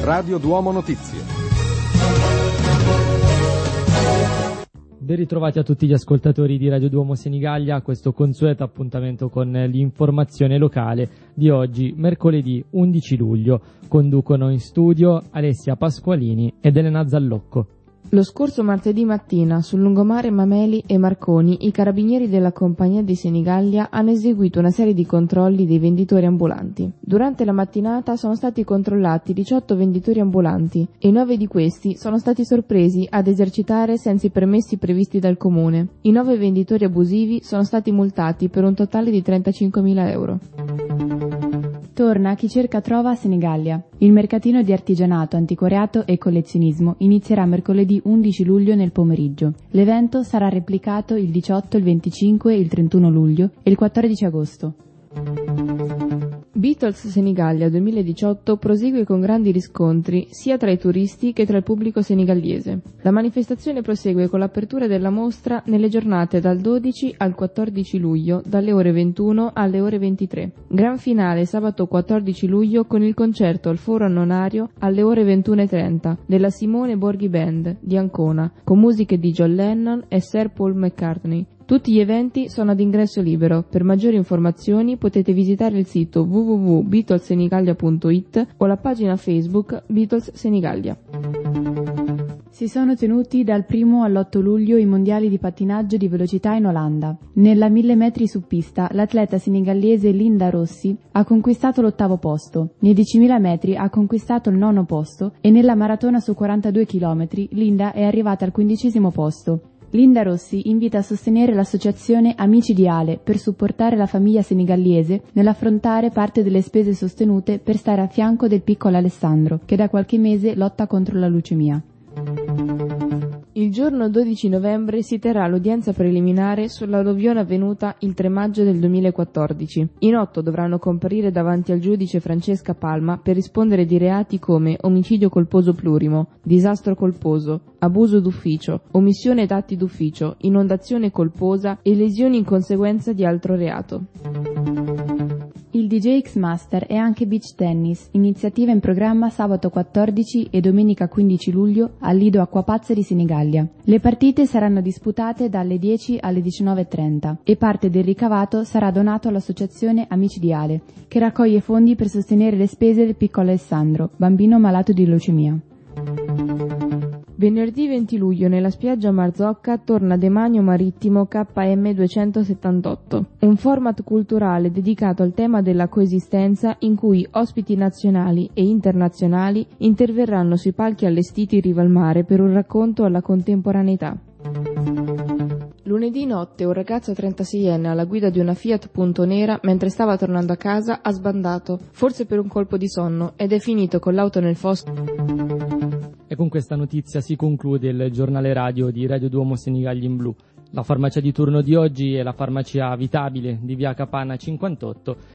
Radio Duomo Notizie. Ben ritrovati a tutti gli ascoltatori di Radio Duomo Senigallia a questo consueto appuntamento con l'informazione locale di oggi, mercoledì 11 luglio. Conducono in studio Alessia Pasqualini ed Elena Zallocco. Lo scorso martedì mattina, sul lungomare Mameli e Marconi, i carabinieri della Compagnia di Senigallia hanno eseguito una serie di controlli dei venditori ambulanti. Durante la mattinata sono stati controllati 18 venditori ambulanti e 9 di questi sono stati sorpresi ad esercitare senza i permessi previsti dal comune. I 9 venditori abusivi sono stati multati per un totale di 35.000 euro. Torna Chi cerca trova a Senigallia. Il mercatino di artigianato, antiquariato e collezionismo inizierà mercoledì 11 luglio nel pomeriggio. L'evento sarà replicato il 18, il 25, il 31 luglio e il 14 agosto. Beatles Senigallia 2018 prosegue con grandi riscontri sia tra i turisti che tra il pubblico senigallese. La manifestazione prosegue con l'apertura della mostra nelle giornate dal 12 al 14 luglio, dalle ore 21 alle ore 23. Gran finale sabato 14 luglio con il concerto al Foro Annonario alle ore 21:30 della Simone Borghi Band di Ancona, con musiche di John Lennon e Sir Paul McCartney. Tutti gli eventi sono ad ingresso libero. Per maggiori informazioni potete visitare il sito www.beatlessenigallia.it o la pagina Facebook Beatles Senigallia. Si sono tenuti dal 1 all'8 luglio i mondiali di pattinaggio di velocità in Olanda. Nella 1000 metri su pista, l'atleta senegallese Linda Rossi ha conquistato l'8° posto, nei 10.000 metri ha conquistato il 9° posto e nella maratona su 42 km Linda è arrivata al 15° posto. Linda Rossi invita a sostenere l'associazione Amici di Ale per supportare la famiglia senegallese nell'affrontare parte delle spese sostenute per stare a fianco del piccolo Alessandro, che da qualche mese lotta contro la leucemia. Il giorno 12 novembre si terrà l'udienza preliminare sull'alluvione avvenuta il 3 maggio del 2014. In 8 dovranno comparire davanti al giudice Francesca Palma per rispondere di reati come omicidio colposo plurimo, disastro colposo, abuso d'ufficio, omissione d'atti d'ufficio, inondazione colposa e lesioni in conseguenza di altro reato. Il DJ X-Master è anche beach tennis, iniziativa in programma sabato 14 e domenica 15 luglio al Lido Acquapazza di Senigallia. Le partite saranno disputate dalle 10 alle 19:30 e parte del ricavato sarà donato all'associazione Amici di Ale, che raccoglie fondi per sostenere le spese del piccolo Alessandro, bambino malato di leucemia. Venerdì 20 luglio nella spiaggia Marzocca torna Demanio Marittimo KM 278, un format culturale dedicato al tema della coesistenza in cui ospiti nazionali e internazionali interverranno sui palchi allestiti in riva al mare per un racconto alla contemporaneità. Lunedì notte un ragazzo 36enne alla guida di una Fiat Punto Nera mentre stava tornando a casa ha sbandato, forse per un colpo di sonno, ed è finito con l'auto nel fosso. E con questa notizia si conclude il giornale radio di Radio Duomo Senigallia in blu. La farmacia di turno di oggi è la farmacia Vitabile di via Capanna 58